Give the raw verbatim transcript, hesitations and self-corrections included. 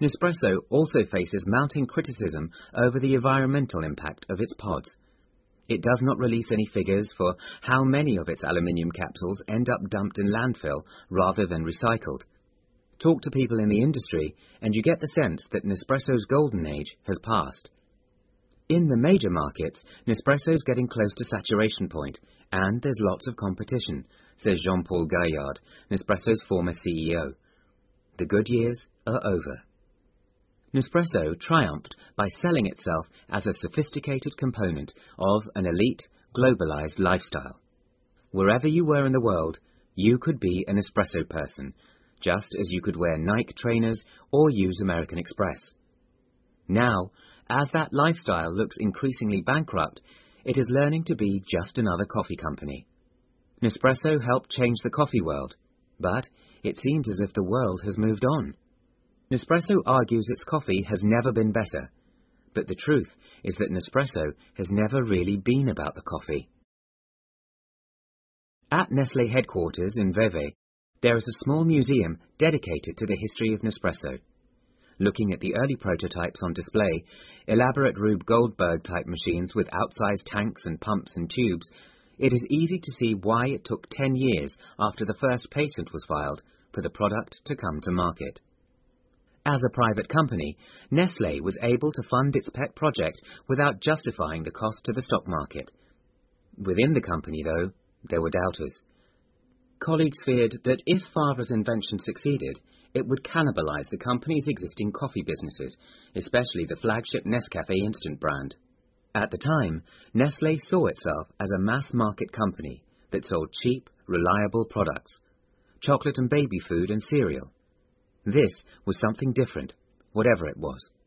Nespresso also faces mounting criticism over the environmental impact of its pods. It does not release any figures for how many of its aluminium capsules end up dumped in landfill rather than recycled. Talk to people in the industry and you get the sense that Nespresso's golden age has passed. In the major markets, Nespresso's getting close to saturation point, and there's lots of competition, says Jean-Paul Gaillard, Nespresso's former C E O. The good years are over. Nespresso triumphed by selling itself as a sophisticated component of an elite, globalized lifestyle. Wherever you were in the world, you could be an Nespresso person, just as you could wear Nike trainers or use American Express. Now, as that lifestyle looks increasingly bankrupt, it is learning to be just another coffee company. Nespresso helped change the coffee world, but it seems as if the world has moved on. Nespresso argues its coffee has never been better, but the truth is that Nespresso has never really been about the coffee. At Nestlé headquarters in Vevey, there is a small museum dedicated to the history of Nespresso. Looking at the early prototypes on display, elaborate Rube Goldberg-type machines with outsized tanks and pumps and tubes, it is easy to see why it took ten years after the first patent was filed for the product to come to market. As a private company, Nestlé was able to fund its pet project without justifying the cost to the stock market. Within the company, though, there were doubters. Colleagues feared that if Favre's invention succeeded, it would cannibalize the company's existing coffee businesses, especially the flagship Nescafé instant brand. At the time, Nestlé saw itself as a mass-market company that sold cheap, reliable products, chocolate and baby food and cereal. This was something different, whatever it was.